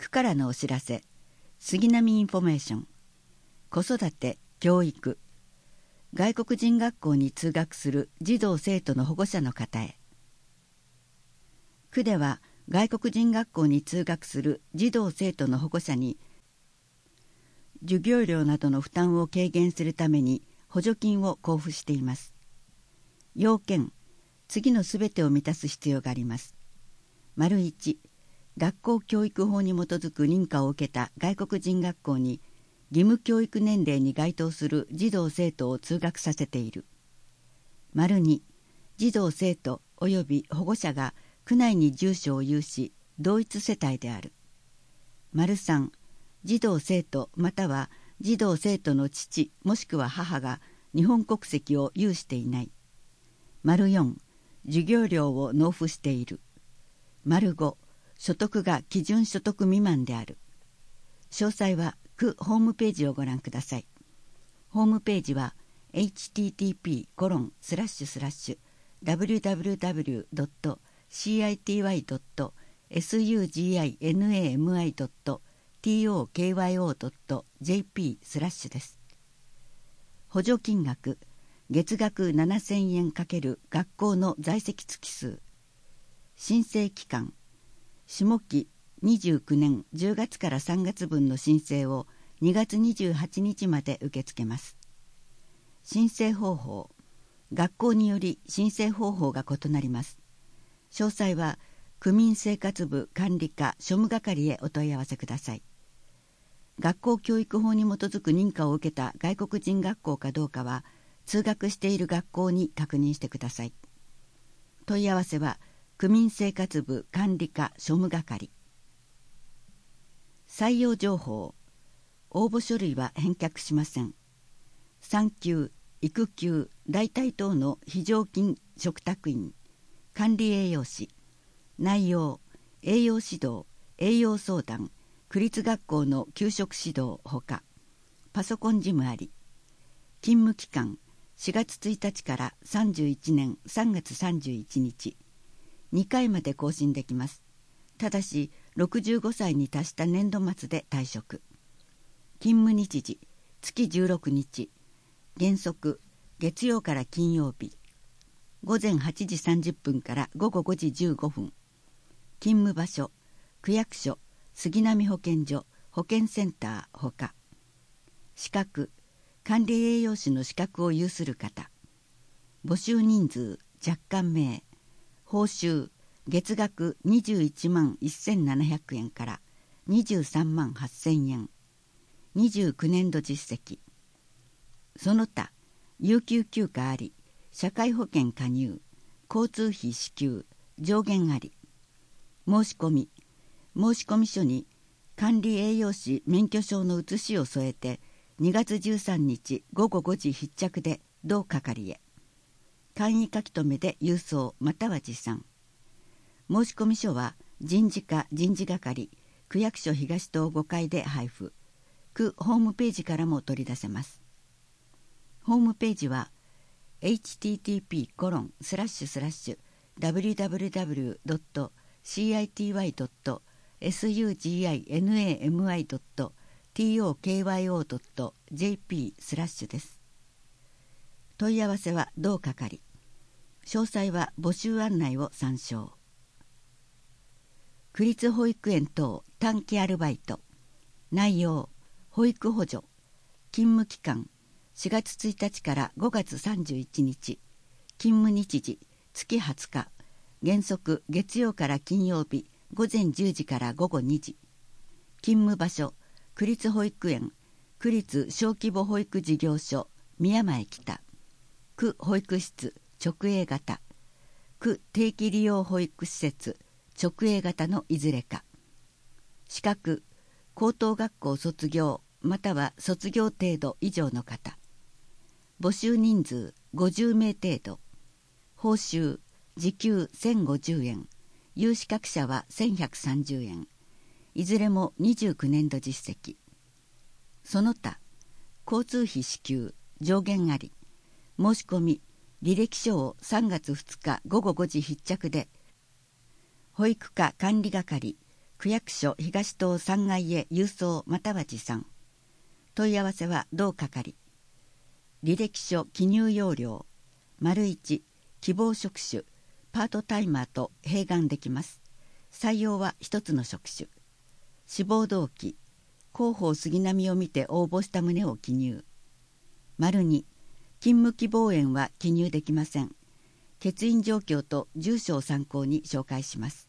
区からのお知らせ。杉並インフォメーション。子育て、教育。外国人学校に通学する児童生徒の保護者の方へ。区では外国人学校に通学する児童生徒の保護者に授業料などの負担を軽減するために補助金を交付しています。要件、次のすべてを満たす必要があります。1、学校教育法に基づく認可を受けた外国人学校に義務教育年齢に該当する児童生徒を通学させている。2、児童生徒及び保護者が区内に住所を有し同一世帯である。3、児童生徒または児童生徒の父もしくは母が日本国籍を有していない。4、授業料を納付している。5、所得が基準所得未満である。詳細は区ホームページをご覧ください。ホームページは http://www.citymi.tokyo.jp/ です。補助金額、月額7000円×学校の在籍月数。申請期間、下期29年10月から3月分の申請を2月28日まで受け付けます。申請方法、学校により申請方法が異なります。詳細は区民生活部管理課庶務係へお問い合わせください。学校教育法に基づく認可を受けた外国人学校かどうかは通学している学校に確認してください。問い合わせは区民生活部管理課庶務係。採用情報、応募書類は返却しません。産休、育休、代替等の非常勤嘱託員、管理栄養士、内容、栄養指導、栄養相談、区立学校の給食指導ほか、パソコン事務あり。勤務期間、4月1日から31年3月31日。2回まで更新できます。ただし、65歳に達した年度末で退職。勤務日時、月16日。原則、月曜から金曜日。午前8時30分から午後5時15分。勤務場所、区役所、杉並保健所、保健センターほか。資格、管理栄養士の資格を有する方。募集人数、若干名。報酬、月額21万1700円から23万8000円。29年度実績。その他、有給休暇あり、社会保険加入、交通費支給、上限あり。申し込み書に管理栄養士免許証の写しを添えて2月13日午後5時必着で同係へ。簡易書留で郵送または持参。申込書は人事課人事係区役所東棟5階で配布。区ホームページからも取り出せます。ホームページは http://www.citymi.tokyo.jp/ です。問い合わせは同係。詳細は募集案内を参照。区立保育園等短期アルバイト。内容、保育補助。勤務期間、4月1日から5月31日。勤務日時、月20日。原則、月曜から金曜日、午前10時から午後2時。勤務場所、区立保育園、区立小規模保育事業所、宮前北。区保育室、直営型。区定期利用保育施設、直営型のいずれか。資格、高等学校卒業または卒業程度以上の方。募集人数50名程度。報酬、時給1050円。有資格者は1130円。いずれも29年度実績。その他、交通費支給、上限あり。申し込み、履歴書を3月2日午後5時必着で、保育課管理係、 区役所東棟3階へ郵送または持参。問い合わせは同係。履歴書記入要領。1、希望職種、パートタイマーと併願できます。採用は1つの職種。志望動機、広報杉並を見て応募した旨を記入。2、勤務希望園は記入できません。欠員状況と住所を参考に紹介します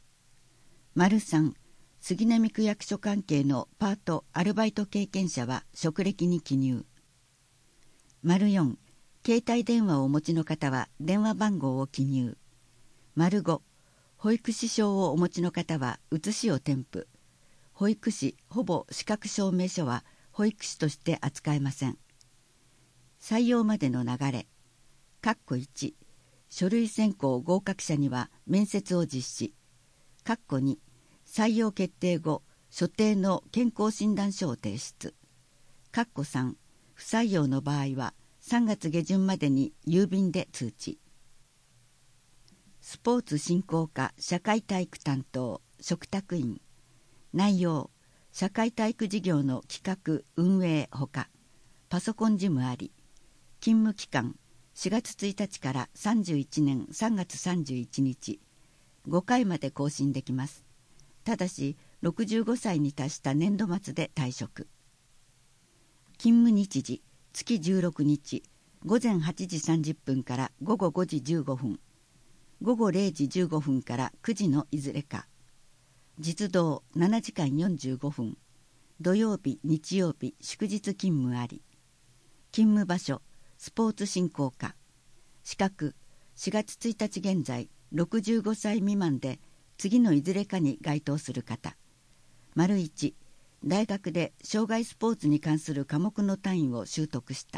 。3、杉並区役所関係のパート・アルバイト経験者は職歴に記入。4、携帯電話をお持ちの方は電話番号を記入。5、保育士証をお持ちの方は写しを添付。保育士ほぼ資格証明書は保育士として扱えません。採用までの流れ。1、書類選考合格者には面接を実施。2、採用決定後、所定の健康診断書を提出。3、不採用の場合は3月下旬までに郵便で通知。スポーツ振興課社会体育担当嘱託員。内容、社会体育事業の企画運営ほか、パソコン事務あり。勤務期間4月1日から31年3月31日、5回まで更新できます。ただし65歳に達した年度末で退職。勤務日時、月16日、午前8時30分から午後5時15分、午後0時15分から9時のいずれか。実働7時間45分、土曜日、日曜日、祝日勤務あり。勤務場所、スポーツ振興課。資格、4月1日現在、65歳未満で次のいずれかに該当する方。1、大学で障害スポーツに関する科目の単位を習得した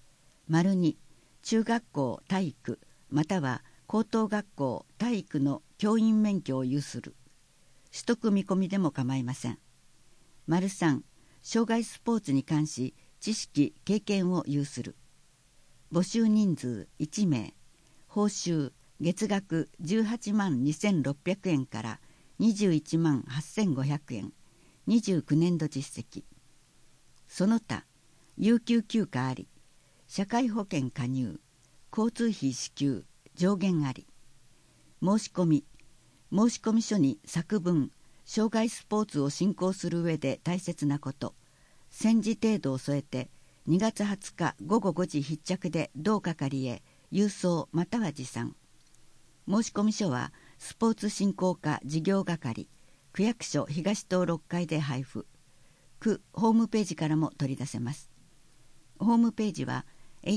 。2、中学校体育または高等学校体育の教員免許を有する。取得見込みでも構いません。3、障害スポーツに関し知識経験を有する。募集人数1名。報酬月額18万2600円から21万8500円。29年度実績。その他有給休暇あり。社会保険加入。交通費支給上限あり。申込書に作文障害スポーツを進行する上で大切なこと、戦時程度を添えて2月20日午後5時必着で同係へ郵送または持参。申込書はスポーツ振興課事業係区役所東棟6階で配布。区ホームページからも取り出せます。ホームページは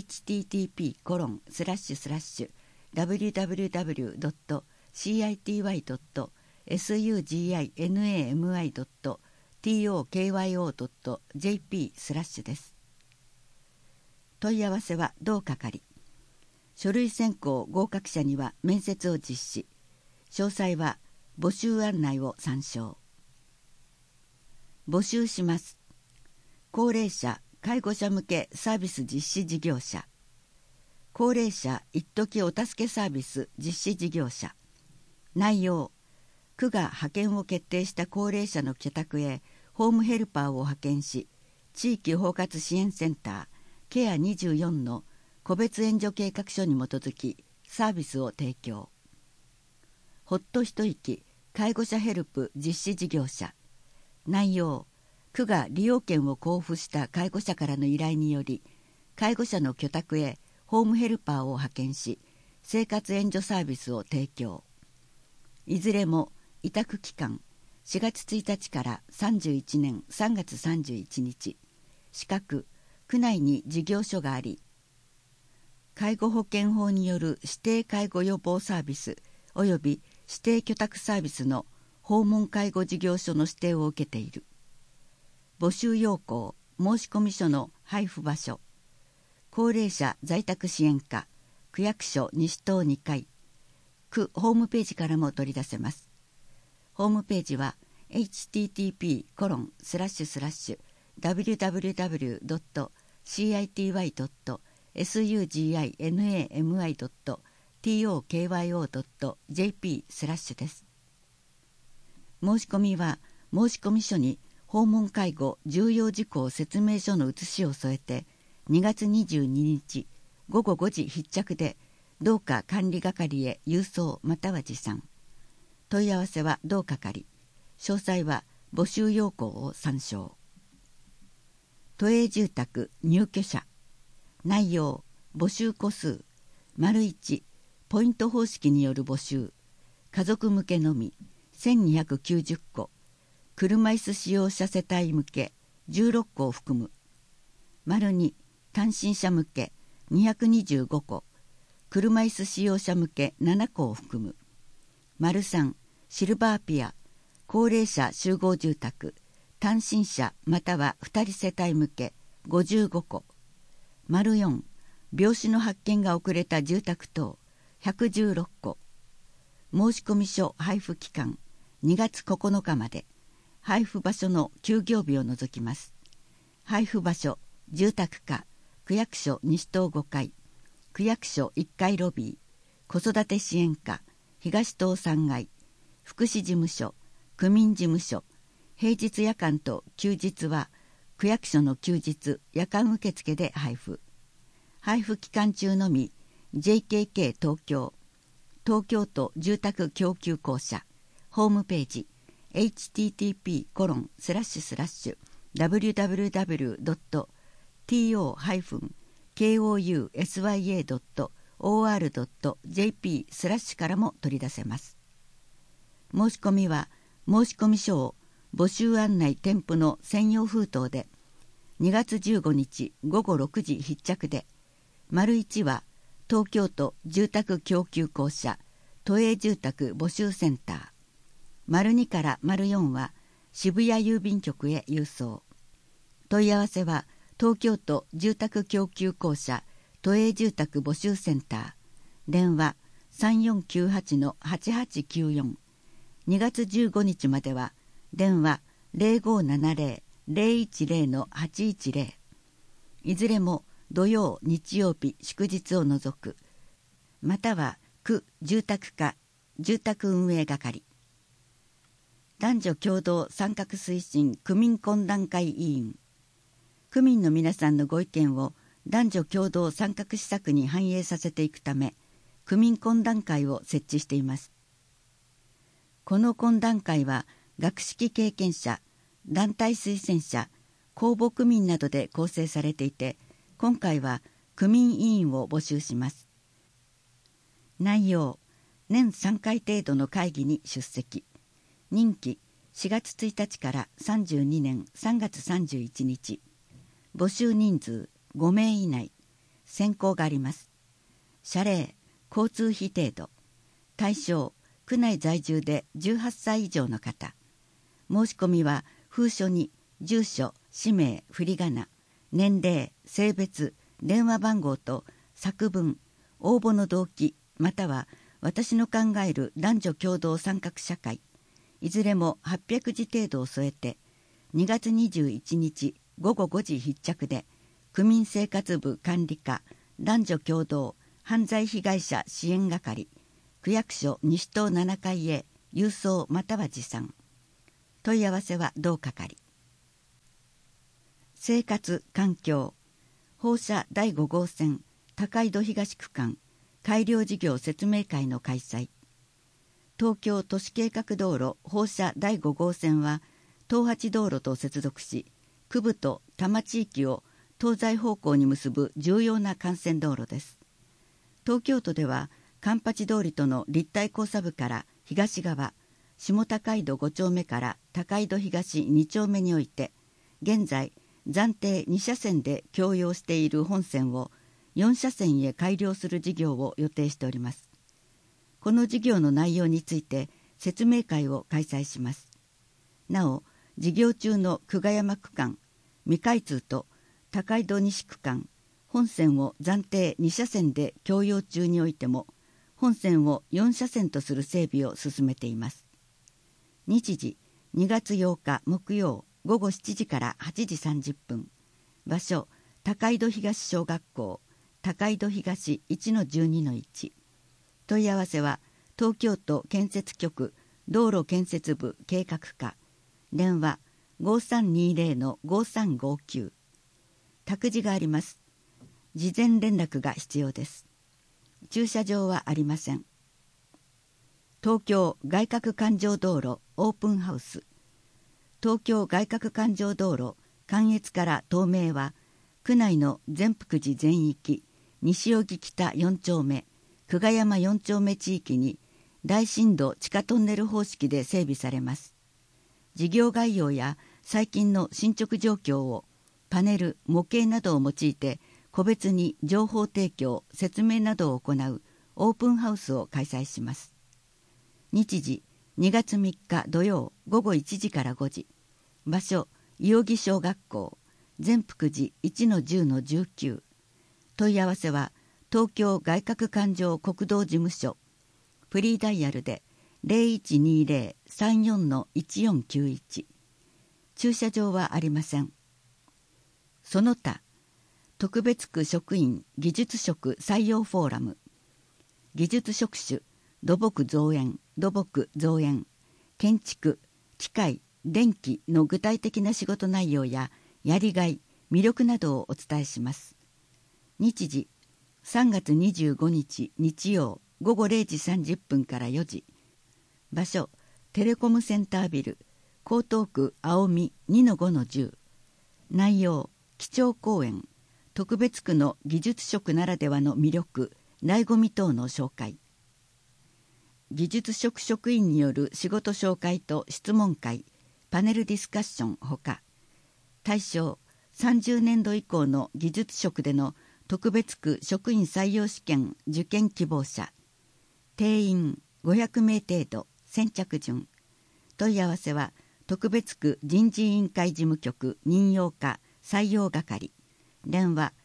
http://www.citywi.suginami.tokyo.jp/ です。問い合わせは同係。書類選考合格者には面接を実施。詳細は募集案内を参照。募集します。高齢者介護者向けサービス実施事業者。高齢者一時お助けサービス実施事業者。内容、区が派遣を決定した高齢者の居宅へホームヘルパーを派遣し、地域包括支援センターケア24の個別援助計画書に基づきサービスを提供。ほっと一息介護者ヘルプ実施事業者。内容、区が利用券を交付した介護者からの依頼により、介護者の居宅へホームヘルパーを派遣し、生活援助サービスを提供。いずれも委託期間4月1日から31年3月31日。資格、区内に事業所があり、介護保険法による指定介護予防サービスおよび指定居宅サービスの訪問介護事業所の指定を受けている。募集要項、申込書の配布場所、高齢者在宅支援課区役所西棟2階。区ホームページからも取り出せます。ホームページは http://www.city.suginami.tokyo.jp/ です。 申し込みは申込書に訪問介護重要事項説明書の写しを添えて2月22日午後5時必着で同課管理係へ郵送または持参。問い合わせは同係。詳細は募集要項を参照。都営住宅入居者。内容募集個数 ① ポイント方式による募集。家族向けのみ1290戸。車椅子使用者世帯向け16戸を含む。②単身者向け225戸。車椅子使用者向け7戸を含む。③シルバーピア高齢者集合住宅単身者または2人世帯向け55戸。�4病死の発見が遅れた住宅等116戸。申込書配布期間2月9日まで。配布場所の休業日を除きます。配布場所住宅課区役所西棟5階区役所1階ロビー子育て支援課東棟3階福祉事務所区民事務所。平日夜間と休日は区役所の休日夜間受付で配布。配布期間中のみ JKK 東京都住宅供給公社ホームページ http://www.to-kousya.or.jp からも取り出せます。申し込みは申込書を募集案内添付の専用封筒で2月15日午後6時必着で、①は東京都住宅供給公社都営住宅募集センター、②から�4は渋谷郵便局へ郵送。問い合わせは東京都住宅供給公社都営住宅募集センター、電話 3498-8894。2月15日までは電話 0570-010-810。いずれも土曜日曜日祝日を除く。または区住宅課住宅運営係。男女共同参画推進区民懇談会委員。区民の皆さんのご意見を男女共同参画施策に反映させていくため、区民懇談会を設置しています。この懇談会は学識経験者、団体推薦者、公募区民などで構成されていて、今回は区民委員を募集します。内容、年3回程度の会議に出席。任期4月1日から32年3月31日。募集人数5名以内。選考があります。謝礼、交通費程度。対象、区内在住で18歳以上の方。申し込みは封書に住所、氏名、振り仮名、年齢、性別、電話番号と作文、応募の動機、または私の考える男女共同参画社会、いずれも800字程度を添えて、2月21日午後5時必着で、区民生活部管理課男女共同犯罪被害者支援係、区役所西棟7階へ郵送または持参。問い合わせは同係。生活環境放射第5号線高井戸東区間改良事業説明会の開催。東京都市計画道路放射第5号線は東八道路と接続し、区部と多摩地域を東西方向に結ぶ重要な幹線道路です。東京都では環八通りとの立体交差部から東側、下高井戸5丁目から高井戸東2丁目において、現在暫定2車線で供用している本線を4車線へ改良する事業を予定しております。この事業の内容について説明会を開催します。なお、事業中の久我山区間、未開通と高井戸西区間、本線を暫定2車線で供用中においても、本線を4車線とする整備を進めています。日時、2月8日木曜午後7時から8時30分。場所、高井戸東小学校、高井戸東 1-12-1。問い合わせは東京都建設局道路建設部計画課、電話 5320-5359。 託児があります。事前連絡が必要です。駐車場はありません。東京外郭環状道路オープンハウス。東京外郭環状道路関越から東名は、区内の善福寺全域、西荻北4丁目、久我山4丁目地域に大深度地下トンネル方式で整備されます。事業概要や最近の進捗状況をパネル、模型などを用いて個別に情報提供、説明などを行うオープンハウスを開催します。日時2月3日土曜午後1時から5時。場所伊予木小学校、善福寺 1-10-19。問い合わせは東京外郭環状国道事務所、フリーダイヤルで 0120-34-1491。駐車場はありません。その他、特別区職員技術職採用フォーラム、技術職種土木造園、建築、機械、電気の具体的な仕事内容ややりがい、魅力などをお伝えします。日時3月25日日曜午後0時30分から4時。場所テレコムセンタービル、江東区青海 2-5-10。内容基調講演、特別区の技術職ならではの魅力、醍醐味等の紹介。技術職職員による仕事紹介と質問会、パネルディスカッションほか、対象30年度以降の技術職での特別区職員採用試験受験希望者、定員500名程度、先着順。問い合わせは特別区人事委員会事務局任用課採用係、電話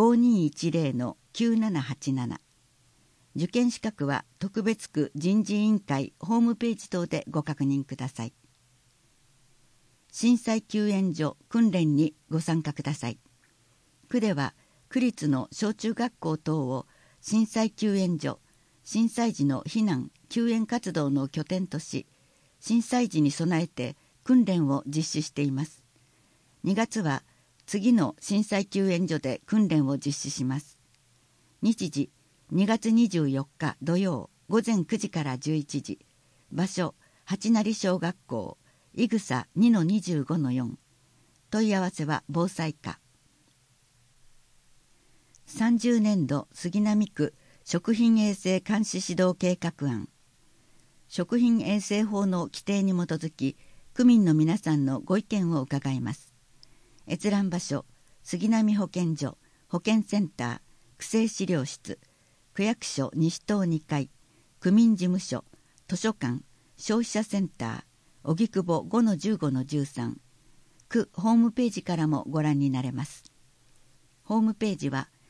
5210-9787。受験資格は特別区人事委員会ホームページ等でご確認ください。震災救援所訓練にご参加ください。区では区立の小中学校等を震災救援所、震災時の避難・救援活動の拠点とし、震災時に備えて訓練を実施しています。2月は次の震災救援所で訓練を実施します。日時2月24日土曜午前9時から11時。場所八成小学校、いぐさ 2-25-4。問い合わせは防災課。30年度杉並区食品衛生監視指導計画案。食品衛生法の規定に基づき、区民の皆さんのご意見を伺います。閲覧場所、杉並保健所、保健センター、区政資料室、区役所西棟2階、区民事務所、図書館、消費者センター、荻窪 5-15-13。区ホームページからもご覧になれます。ホームページは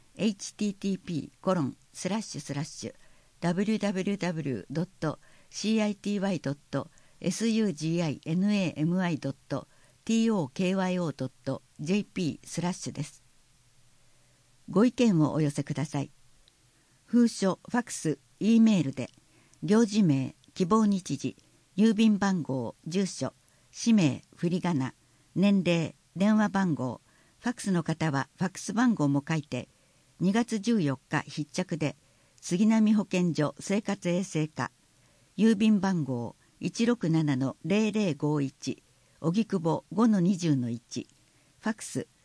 http://www.citymi.tokyo.jp/ です。ご意見をお寄せください。封書、ファクス、Eメールで、行事名、希望日時、郵便番号、住所、氏名、振り仮名、年齢、電話番号、ファクスの方はファクス番号も書いて、2月14日必着で、杉並保健所生活衛生課、郵便番号 167-0051、荻窪 5-20-1、ファクス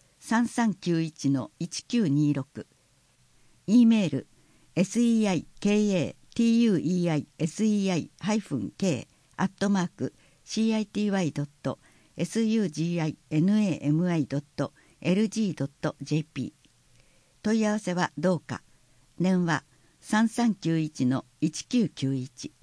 3391-1926、Eメール seikei-tei-city-k@city-suginami.lg.jp。 問い合わせはどうか。電話 3391-1991。